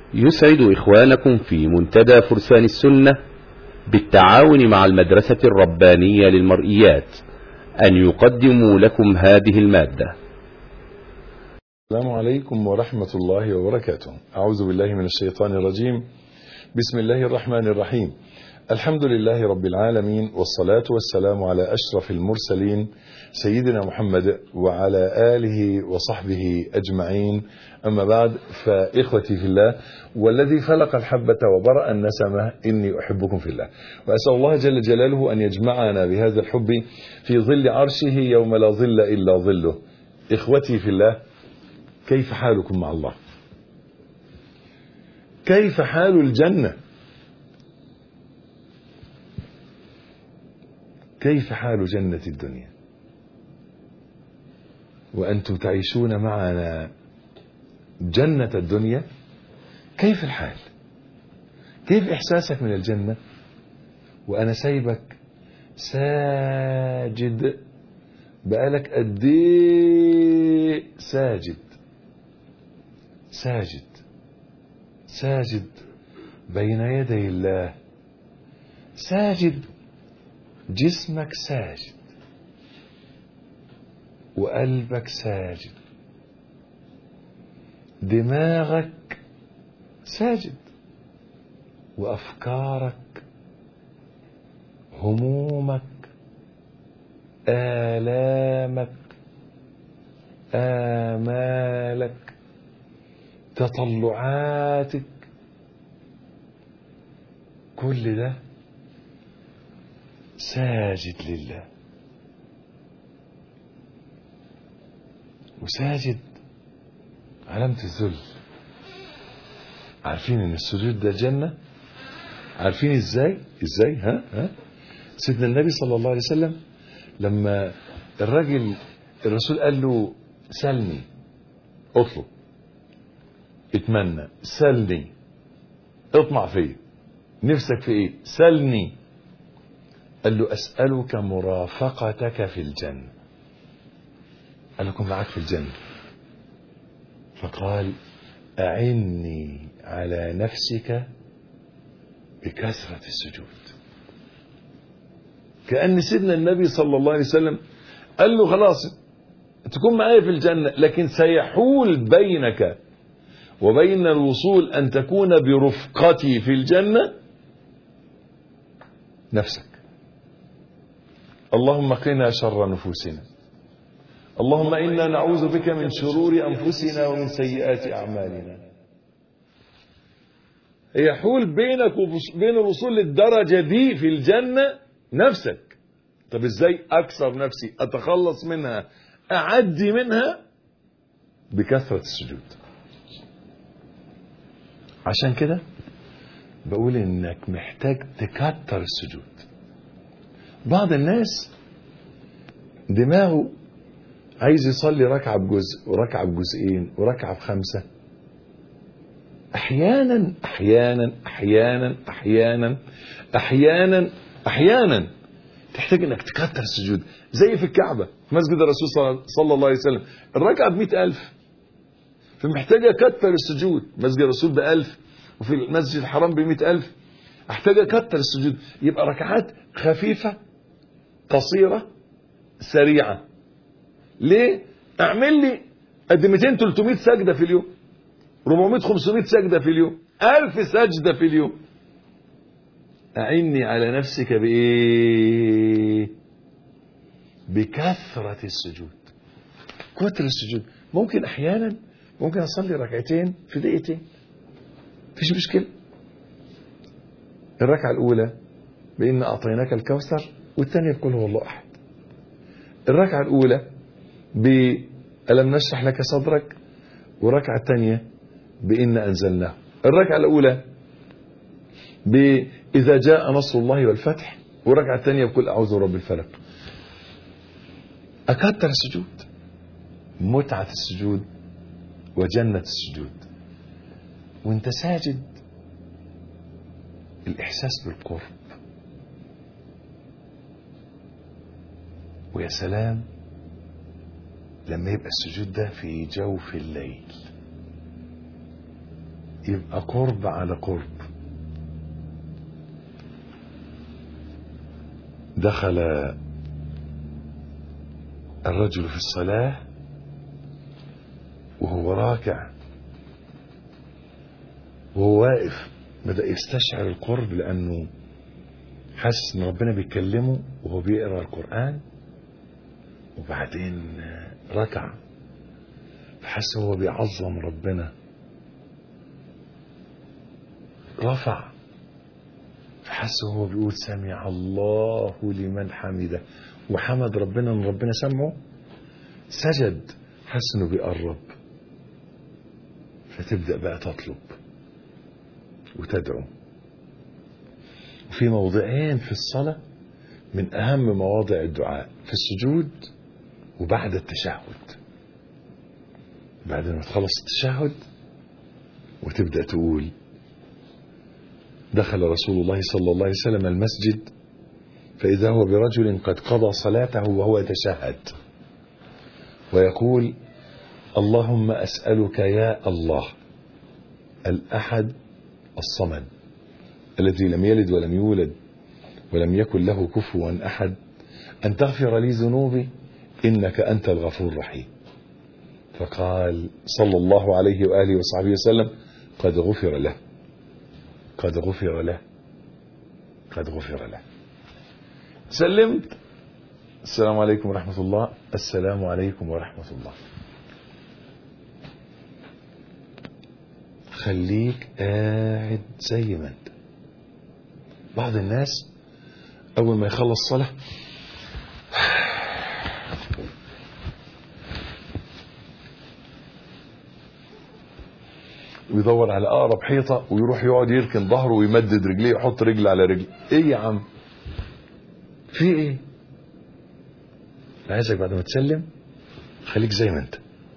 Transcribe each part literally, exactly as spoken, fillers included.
يسعد إخوانكم في منتدى فرسان السنة بالتعاون مع المدرسة الربانية للمرئيات أن يقدموا لكم هذه المادة. السلام عليكم ورحمة الله وبركاته. أعوذ بالله من الشيطان الرجيم. بسم الله الرحمن الرحيم. الحمد لله رب العالمين، والصلاة والسلام على أشرف المرسلين سيدنا محمد وعلى آله وصحبه أجمعين. أما بعد، فإخوتي في الله والذي فلق الحبة وبرأ النسمة إني أحبكم في الله، وأسأل الله جل جلاله أن يجمعنا بهذا الحب في ظل عرشه يوم لا ظل إلا ظله. إخوتي في الله، كيف حالكم مع الله؟ كيف حال الجنة؟ كيف حال جنة الدنيا وأنتم تعيشون معنا جنة الدنيا؟ كيف الحال؟ كيف إحساسك من الجنة وأنا سايبك ساجد بقالك قد ايه ساجد ساجد ساجد بين يدي الله، ساجد، جسمك ساجد وقلبك ساجد، دماغك ساجد وأفكارك، همومك، آلامك، آمالك، تطلعاتك، كل ده ساجد لله. وساجد علامة الذل. عارفين ان السجود ده جنة؟ عارفين ازاي؟ ازاي؟ ها ها سيدنا النبي صلى الله عليه وسلم لما الراجل الرسول قال له سلني، اطلب، اتمنى، سلني، اطمع فيه، نفسك في ايه؟ سلني. قال له أسألك مرافقتك في الجنة. قال لكم معك في الجنة. فقال أعني على نفسك بكثرة السجود. كأن سيدنا النبي صلى الله عليه وسلم قال له خلاص تكون معايا في الجنة، لكن سيحول بينك وبين الوصول أن تكون برفقتي في الجنة نفسك. اللهم قنا شر نفوسنا، اللهم إنا نعوذ بك من شرور أنفسنا ومن سيئات أعمالنا. يحول بينك وبين الوصول للدرجة دي في الجنة نفسك. طب ازاي أكسر نفسي، أتخلص منها، أعدي منها؟ بكثرة السجود. عشان كده بقول إنك محتاج تكتر السجود. بعض الناس دماغه عايز يصلي ركعة بجزء وركعة بجزئين وركعة بخمسة. احيانا احيانا احيانا احيانا احيانا احيانا تحتاج انك تكتر السجود. زي في الكعبة في مسجد الرسول صلى الله عليه وسلم الركعة بمئة ألف، فمحتاج اكتر السجود. مسجد الرسول بألف وفي المسجد الحرام بمئة ألف. احتاج اكتر السجود، يبقى ركعات خفيفة قصيرة سريعة. ليه؟ اعمل لي قد مئتين ثلاثمئة سجدة في اليوم، أربعمئة خمسمئة سجدة في اليوم، ألف سجدة في اليوم. أعني على نفسك بإيه؟ بكثرة السجود. كثرة السجود. ممكن أحيانا ممكن أصلي ركعتين في دقيقتين، مفيش مشكلة. الركعة الأولى بإن أعطيناك الكوثر، والثانية بقول هو الله أحد. الركعة الأولى بألم نشرح لك صدرك، والركعة الثانية بإن أنزلناه. الركعة الأولى بإذا جاء نصر الله والفتح، والركعة الثانية بقول أعوذ برب الفلق. أكثر السجود. متعة السجود وجنة السجود. وانت ساجد الإحساس بالقرب. ويا سلام لما يبقى السجود ده في جوف الليل، يبقى قرب على قرب. دخل الرجل في الصلاة وهو راكع وهو واقف، بدأ يستشعر القرب لأنه حاسس ان ربنا بيكلمه وهو بيقرأ القرآن. وبعدين ركع فحس هو بيعظم ربنا، رفع فحس هو بيقول سمع الله لمن حمده، وحمد ربنا ان ربنا سمعه. سجد حس انه بيقرب، فتبدأ بقى تطلب وتدعو. وفي موضعين في الصلاة من أهم مواضع الدعاء، في السجود وبعد التشهد. بعد ما تخلص التشهد وتبدأ تقول دخل رسول الله صلى الله عليه وسلم المسجد فإذا هو برجل قد قضى صلاته وهو يتشهد ويقول اللهم أسألك يا الله الأحد الصمد الذي لم يلد ولم يولد ولم يكن له كفوا أحد أن تغفر لي ذنوبي إنك أنت الغفور الرحيم. فقال صلى الله عليه وآله وصحبه وسلم قد غفر له قد غفر له قد غفر له. سلمت السلام عليكم ورحمة الله، السلام عليكم ورحمة الله. خليك قاعد زي ما انت. بعض الناس اول ما يخلص صلاة ويدور على اقرب حيطة ويروح يقعد يركن ظهره ويمدد رجليه يحط رجل على رجل. ايه يا عم في ايه؟ عايزك بعد ما تسلم خليك زي ما انت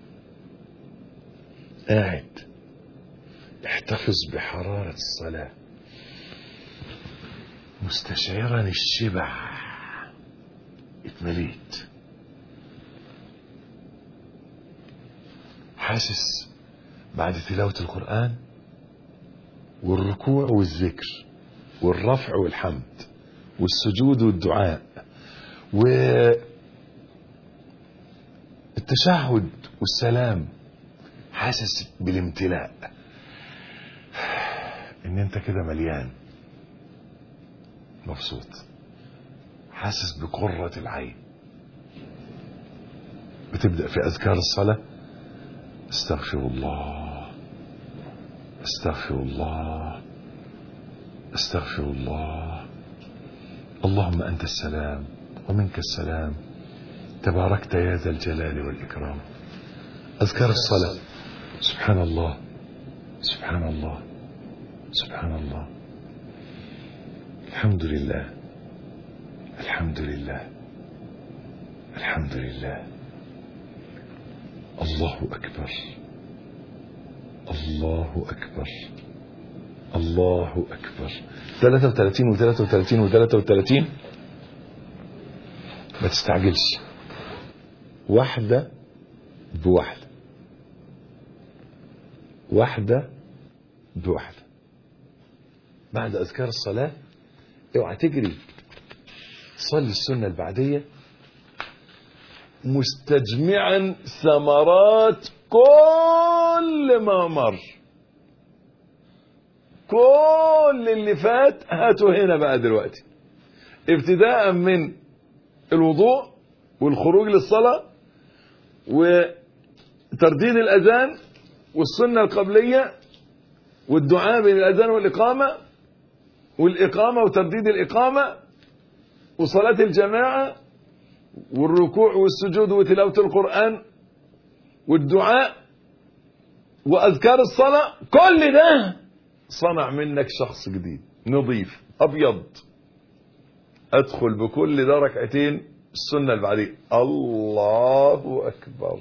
قاعد، احتفظ بحرارة الصلاة مستشعرا الشبع، اتمليت، حاسس بعد تلاوة القرآن والركوع والذكر والرفع والحمد والسجود والدعاء والتشهد والسلام، حاسس بالامتلاء، ان انت كده مليان مبسوط، حاسس بقرة العين. بتبدأ في أذكار الصلاة استغفر الله استغفر الله استغفر الله اللهم أنت السلام ومنك السلام تباركت يا ذا الجلال والإكرام. أذكار الصلاة سبحان الله سبحان الله سبحان الله الحمد لله الحمد لله الحمد لله الله أكبر الله أكبر الله أكبر. ثلاثة وثلاثين وثلاثة وثلاثين وثلاثة وثلاثين. ما تستعجلش، واحدة بواحدة واحدة بواحدة. بعد أذكار الصلاة اوعى تجري، صلي السنة البعدية مستجمعا ثمرات كل ما مر. كل اللي فات هاته هنا بقى دلوقتي، ابتداء من الوضوء والخروج للصلاة وترديد الأذان والسنة القبلية والدعاء بين الأذان والإقامة والإقامة وترديد الإقامة وصلاة الجماعة والركوع والسجود وتلاوة القرآن والدعاء وأذكار الصلاة. كل ده صنع منك شخص جديد نظيف أبيض. أدخل بكل ده ركعتين السنة البعدية. الله أكبر.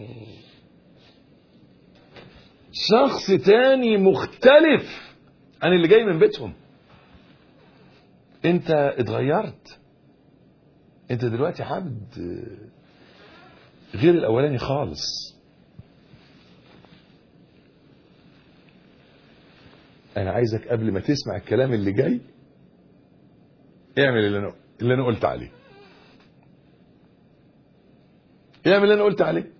شخص تاني مختلف عن اللي جاي من بيتهم. انت اتغيرت، انت دلوقتي عبد غير الاولاني خالص. انا عايزك قبل ما تسمع الكلام اللي جاي اعمل اللي انا اللي انا قلت عليه. اعمل اللي انا قلت عليه.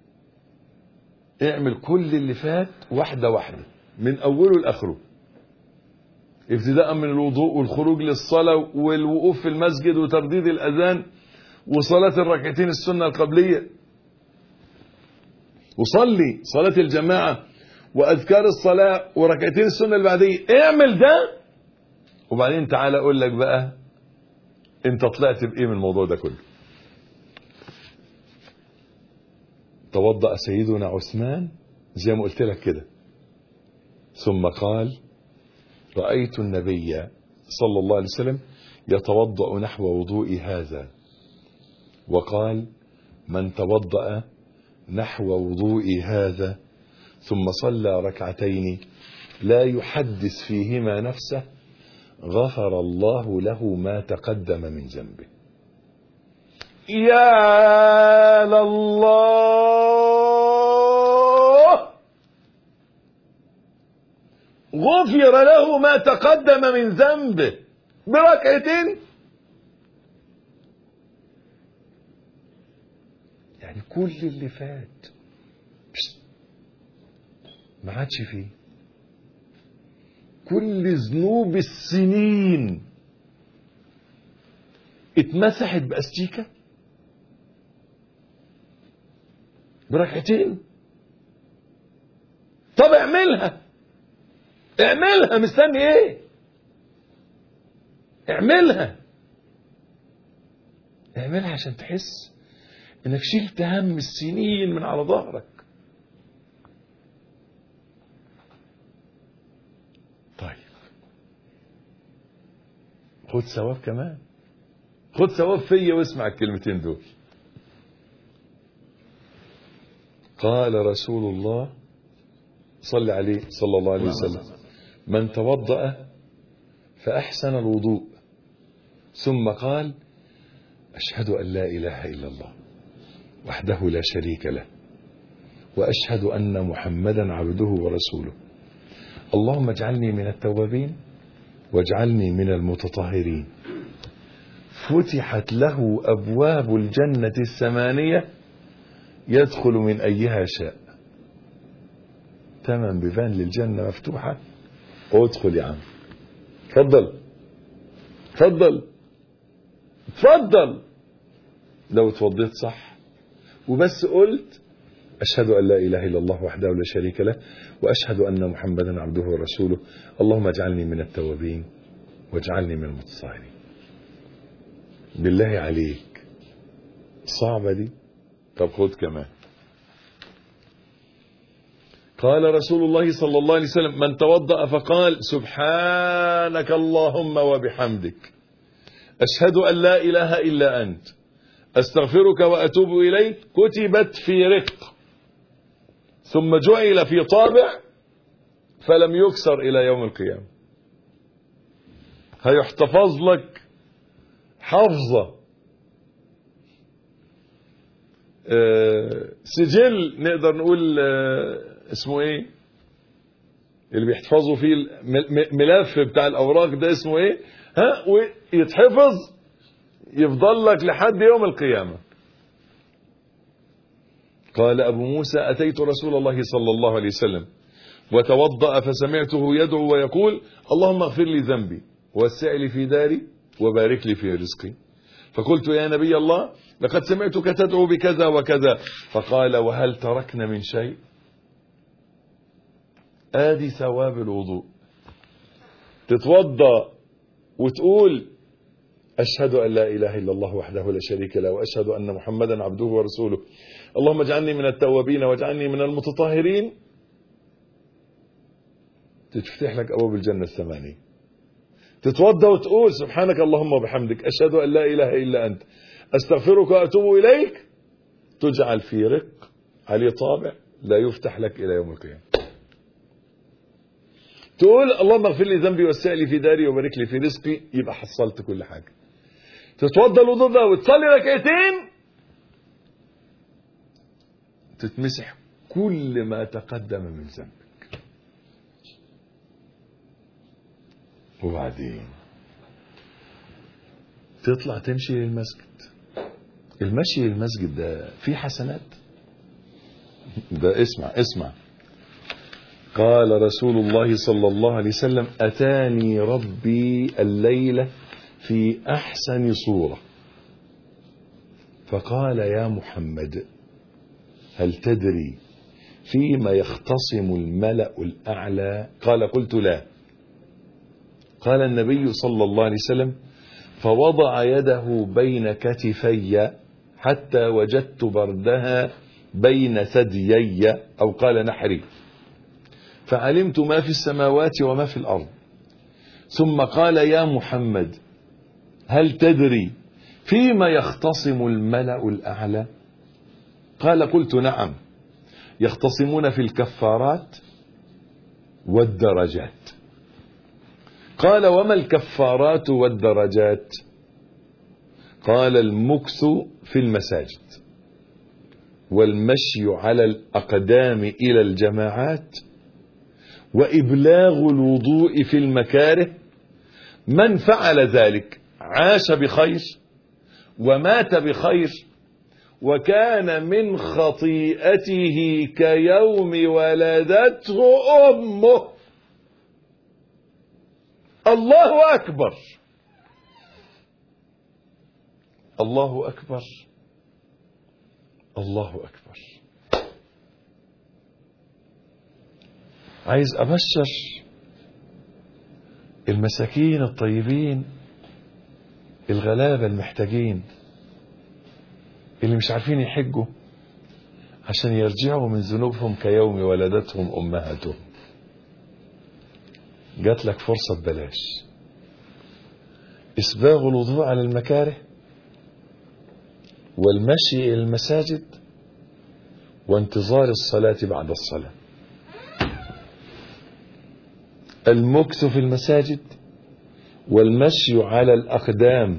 اعمل كل اللي فات واحدة واحدة من اوله لاخره، ابتداء من الوضوء والخروج للصلاة والوقوف في المسجد وترديد الاذان وصلاة الركعتين السنة القبلية، وصلي صلاة الجماعة واذكار الصلاة وركعتين السنة اللي بعديه. اعمل ده وبعدين تعالى اقول لك بقى انت طلعت بايه من الموضوع ده كله. توضأ سيدنا عثمان زي ما قلت لك كده، ثم قال رأيت النبي صلى الله عليه وسلم يتوضأ نحو وضوء هذا، وقال من توضأ نحو وضوء هذا ثم صلى ركعتين لا يحدث فيهما نفسه غفر الله له ما تقدم من ذنبه. يا لله، غفر له ما تقدم من ذنبه بركعتين. يعني كل اللي فات ما عادش فيه، كل ذنوب السنين اتمسحت باستيكه بركعتين. طب اعملها اعملها، مستني ايه؟ اعملها اعملها عشان تحس انك شلت هم السنين من على ظهرك. طيب خد ثواب كمان، خد ثواب فيا واسمع الكلمتين دول. قال رسول الله صلى عليه صلى الله عليه وسلم من توضأ فأحسن الوضوء ثم قال أشهد أن لا إله إلا الله وحده لا شريك له وأشهد أن محمدا عبده ورسوله اللهم اجعلني من التوابين واجعلني من المتطهرين، فتحت له أبواب الجنة الثمانية يدخل من أيها شاء. تمام بيبان للجنة مفتوحة، ادخل يا عم، تفضل تفضل تفضل. لو اتوضيت صح وبس قلت أشهد أن لا إله إلا الله وحده لا شريك له وأشهد أن محمدا عبده ورسوله اللهم اجعلني من التوابين واجعلني من المتطهرين. بالله عليك صعبة دي؟ طب خد كمان. قال رسول الله صلى الله عليه وسلم من توضأ فقال سبحانك اللهم وبحمدك أشهد أن لا إله إلا أنت أستغفرك وأتوب إليك كتبت في رق ثم جعل في طابع فلم يكسر إلى يوم القيامة. هيحتفظ لك حفظة، أه سجل نقدر نقول أه اسمه ايه اللي بيحتفظوا فيه الملف بتاع الأوراق ده اسمه ايه، ها، ويتحفظ يفضل لك لحد يوم القيامة. قال أبو موسى أتيت رسول الله صلى الله عليه وسلم وتوضأ فسمعته يدعو ويقول اللهم اغفر لي ذنبي ووسع لي في داري وبارك لي في رزقي، فقلت يا نبي الله لقد سمعتك تدعو بكذا وكذا، فقال وهل تركنا من شيء؟ آدي ثواب الوضوء، تتوضأ وتقول أشهد أن لا إله إلا الله وحده لا شريك له وأشهد أن محمدا عبده ورسوله اللهم اجعلني من التوابين واجعلني من المتطهرين، تفتح لك أبواب الجنة الثمانية. تتوضأ وتقول سبحانك اللهم وبحمدك أشهد أن لا إله إلا أنت أستغفرك وأتوب إليك، تجعل في رق عليه طابع لا يفتح لك إلى يوم القيامة. تقول اللهم اغفر لي ذنبي وسع لي في داري وبارك لي في رزقي، يبقى حصلت كل حاجة. تتوضأ الوضوء ده وتصلي ركعتين تتمسح كل ما تقدم من ذنبك. وبعدين تطلع تمشي للمسجد. المشي للمسجد ده فيه حسنات. ده اسمع اسمع قال رسول الله صلى الله عليه وسلم: أتاني ربي الليلة في أحسن صورة فقال: يا محمد هل تدري فيما يختصم الملأ الأعلى؟ قال: قلت لا. قال النبي صلى الله عليه وسلم: فوضع يده بين كتفي حتى وجدت بردها بين ثديي، أو قال نحري، فعلمت ما في السماوات وما في الأرض. ثم قال: يا محمد هل تدري فيما يختصم الملأ الأعلى؟ قال: قلت نعم، يختصمون في الكفارات والدرجات. قال: وما الكفارات والدرجات؟ قال: المكث في المساجد، والمشي على الأقدام إلى الجماعات، وإبلاغ الوضوء في المكاره. من فعل ذلك عاش بخير ومات بخير، وكان من خطيئته كيوم ولدته أمه. الله أكبر، الله أكبر، الله أكبر. عايز أبشر المساكين الطيبين الغلابة المحتاجين اللي مش عارفين يحجوا عشان يرجعوا من ذنوبهم كيوم ولدتهم أمهاتهم. جات لك فرصة ببلاش: إسباغ الوضوء على المكاره، والمشي إلى المساجد، وانتظار الصلاة بعد الصلاة. المكث في المساجد، والمشي على الأقدام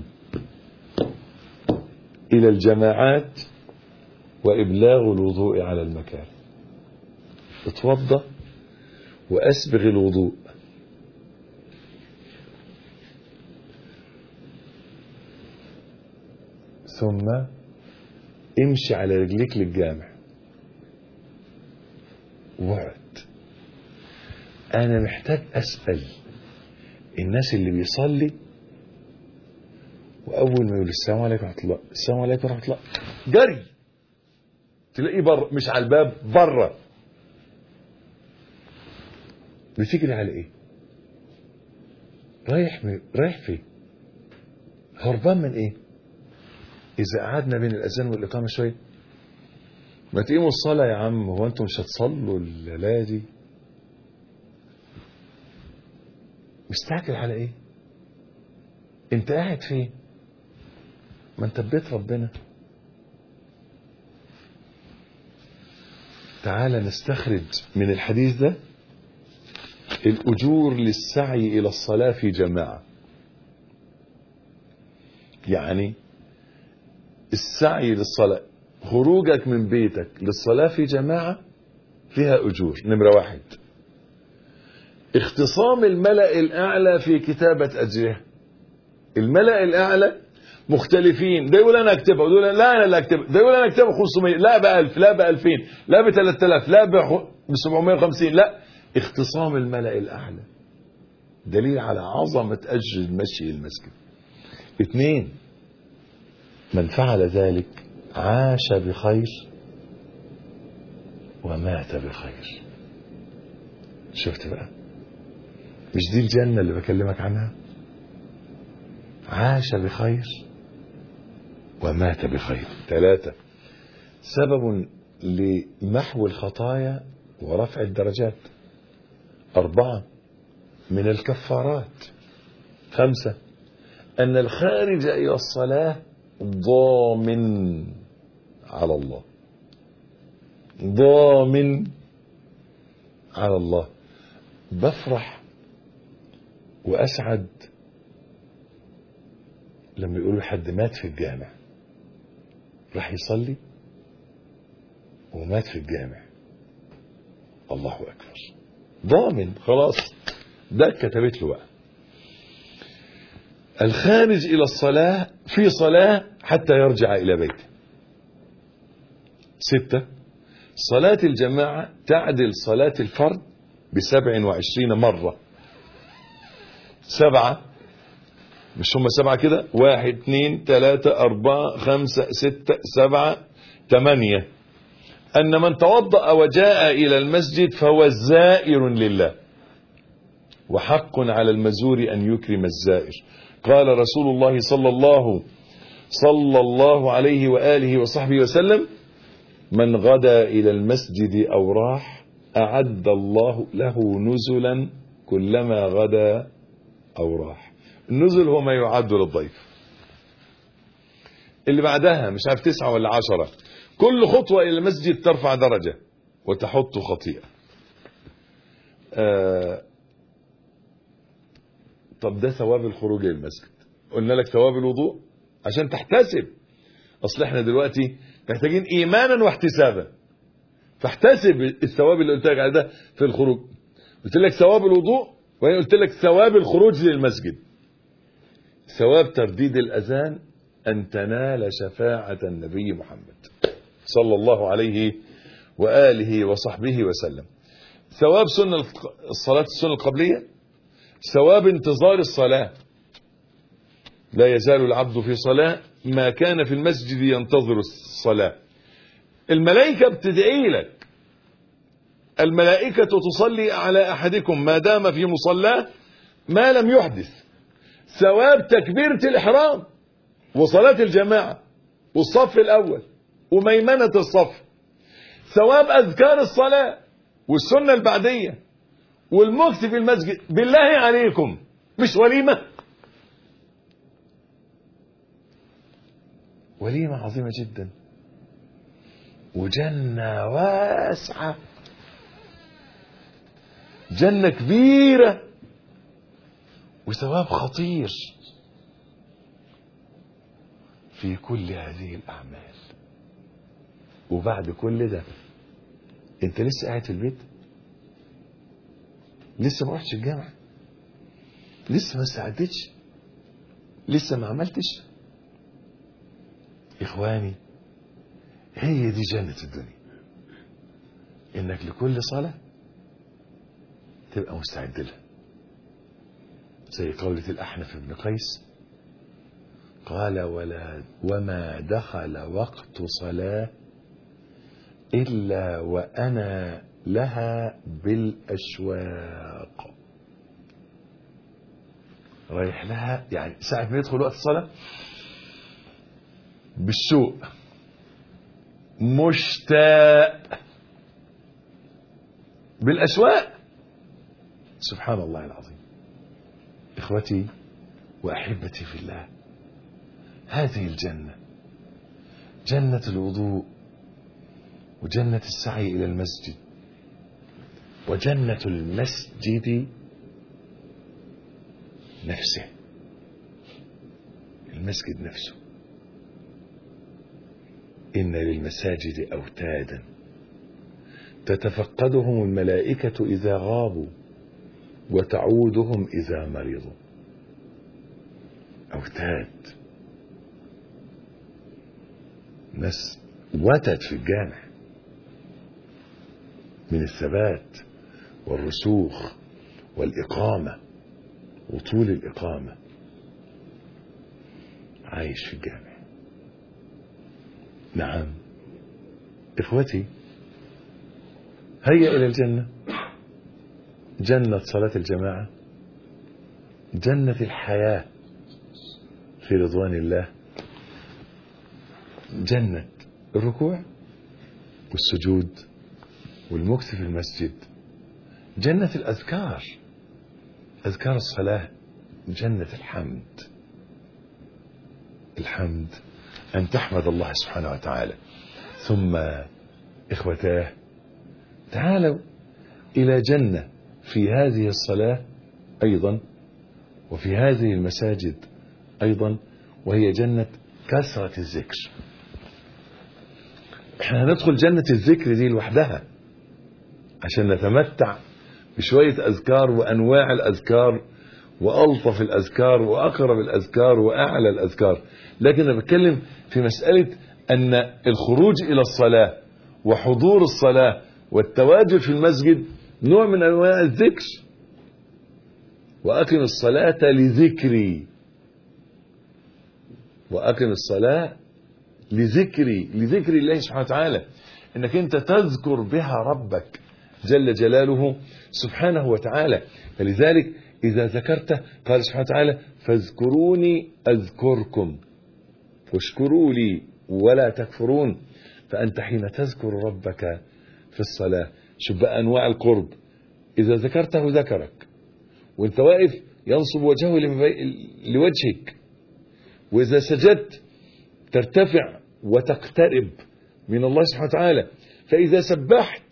إلى الجماعات، وإبلاغ الوضوء على المكاره. اتوضى وأسبغ الوضوء، ثم امشي على رجليك للجامع واقعد. انا محتاج اسأل الناس اللي بيصلي واول ما يقول السلام عليكم ورحمة الله، السلام عليكم ورحمة الله، جري تلاقيه بره، مش على الباب، بره. بتجري على ايه؟ رايح م... رايح فين؟ هربان من ايه؟ إذا قعدنا بين الأذان والإقامة شوية، ما تقيموا الصلاة يا عم، هو أنتم مش هتصلوا الليلة دي؟ مستعجل على إيه؟ أنت قاعد فين؟ ما أنت ببيت ربنا. تعال نستخرج من الحديث ده الأجور للسعي إلى الصلاة في جماعة. يعني السعي للصلاة، خروجك من بيتك للصلاة في جماعة فيها أجور. نمرة واحد: اختصام الملأ الأعلى في كتابة أجرها. الملأ الأعلى مختلفين، ده يقول أنا أكتبها، وده يقول لا أنا اللي أكتبها، ده يقول أنا أكتبها خمسمية، لا بألف، لا بألفين، لا بثلاثة آلاف، لا بسبعمية وخمسين. لا، اختصام الملأ الأعلى دليل على عظمة أجر المشي المسجد. اثنين: من فعل ذلك عاش بخير ومات بخير. شفت بقى؟ مش دي الجنة اللي بكلمك عنها؟ عاش بخير ومات بخير. ثلاثة: سبب لمحو الخطايا ورفع الدرجات. أربعة: من الكفارات. خمسة: أن الخارج إلى الصلاة ضامن على الله، ضامن على الله. بفرح وأسعد لما يقولوا حد مات في الجامع، راح يصلي ومات في الجامع. الله أكبر، ضامن خلاص، ده كتبت له بقى. الخارج إلى الصلاة في صلاة حتى يرجع إلى بيته. ستة، صلاة الجماعة تعدل صلاة الفرد بسبع وعشرين مرة. سبعة، مش هم سبعة كده، واحد اثنين ثلاثة أربعة خمسة ستة سبعة ثمانية، أن من توضأ وجاء إلى المسجد فهو زائر لله، وحق على المزور أن يكرم الزائر. قال رسول الله صلى الله صلى الله عليه وآله وصحبه وسلم: من غدا إلى المسجد أو راح أعد الله له نزلا كلما غدا أو راح. النزل هو ما يعد للضيف. اللي بعدها مش عارف تسعة ولا عشرة، كل خطوة إلى المسجد ترفع درجة وتحط خطيئة. آه طب ده ثواب الخروج للمسجد. قلنا لك ثواب الوضوء عشان تحتسب. أصل احنا دلوقتي محتاجين إيمانا واحتسابا، فاحتسب الثواب اللي قلت لك على ده في الخروج. قلت لك ثواب الوضوء، وأنا قلت لك ثواب الخروج للمسجد. ثواب ترديد الأذان أن تنال شفاعة النبي محمد صلى الله عليه وآله وصحبه وسلم. ثواب سنة الصلاة السنة القبلية، ثواب انتظار الصلاة. لا يزال العبد في صلاة ما كان في المسجد ينتظر الصلاة. الملائكة بتدعي لك، الملائكة تصلي على أحدكم ما دام في مصلاه ما لم يحدث. ثواب تكبيرة الإحرام وصلاة الجماعة والصف الأول وميمنة الصف. ثواب أذكار الصلاة والسنة البعدية والمكث في المسجد. بالله عليكم مش وليمة؟ وليمة عظيمة جدا، وجنة واسعة، جنة كبيرة، وثواب خطير في كل هذه الأعمال. وبعد كل ده انت لسه قاعد في البيت، لسه ما رحتش الجامعة، لسه ما استعدتش، لسه ما عملتش. إخواني، هي دي جنة الدنيا، إنك لكل صلاة تبقى مستعد لها. زي قولة الأحنف بن قيس قال: ولا وما دخل وقت صلاة إلا وأنا لها بالأشواق. رايح لها، يعني ساعة ما يدخل وقت الصلاة بالشوق، مشتاق، بالأشواق. سبحان الله العظيم. إخوتي وأحبتي في الله، هذه الجنة، جنة الوضوء، وجنة السعي إلى المسجد، وجنة المسجد نفسه، المسجد نفسه. إن للمساجد أوتادا تتفقدهم الملائكة إذا غابوا وتعودهم إذا مرضوا. أوتاد، ناس وتد في الجامع من الثبات والرسوخ والإقامة وطول الإقامة، عايش في الجامع. نعم إخوتي، هيا إلى الجنة، جنة صلاة الجماعة، جنة الحياة في رضوان الله، جنة الركوع والسجود والمكث في المسجد، جنة الأذكار، أذكار الصلاة، جنة الحمد. الحمد أن تحمد الله سبحانه وتعالى. ثم إخوتاه، تعالوا إلى جنة في هذه الصلاة أيضا، وفي هذه المساجد أيضا، وهي جنة كثرة الذكر. احنا هندخل جنة الذكر دي لوحدها عشان نتمتع بشوية أذكار وأنواع الأذكار وألطف الأذكار وأقرب الأذكار وأعلى الأذكار. لكن أنا بتكلم في مسألة أن الخروج إلى الصلاة وحضور الصلاة والتواجد في المسجد نوع من أنواع الذكر. وأقم الصلاة لذكري، وأقم الصلاة لذكري، لذكر الله سبحانه وتعالى، إنك أنت تذكر بها ربك جل جلاله سبحانه وتعالى. فلذلك إذا ذكرته قال سبحانه وتعالى فاذكروني أذكركم واشكروا لي ولا تكفرون. فأنت حين تذكر ربك في الصلاة شوف بقى أنواع القرب. إذا ذكرته ذكرك، وانت واقف ينصب وجهه لوجهك، وإذا سجدت ترتفع وتقترب من الله سبحانه وتعالى، فإذا سبحت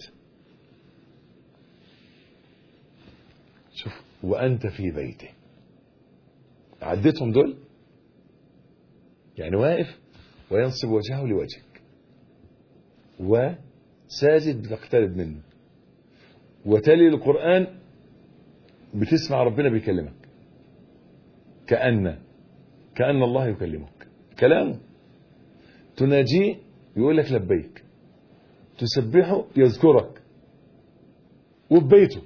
شوف وأنت في بيته. عدتهم دول يعني واقف وينصب وجهه لوجهك، وساجد بتقترب منه، وتالي القرآن بتسمع ربنا بيكلمك كأن كأن الله يكلمك كلامه. تناجيه يقول لك لبيك، تسبحه يذكرك، وببيته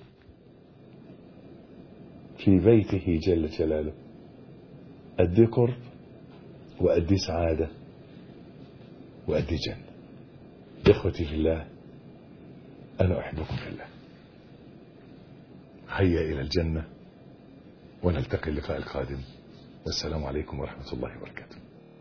في بيته جل جلاله. أدي قرب وأدي سعادة وأدي جنة. إخوتي في الله، أنا أحبكم في الله. هيا إلى الجنة ونلتقي اللقاء القادم، والسلام عليكم ورحمة الله وبركاته.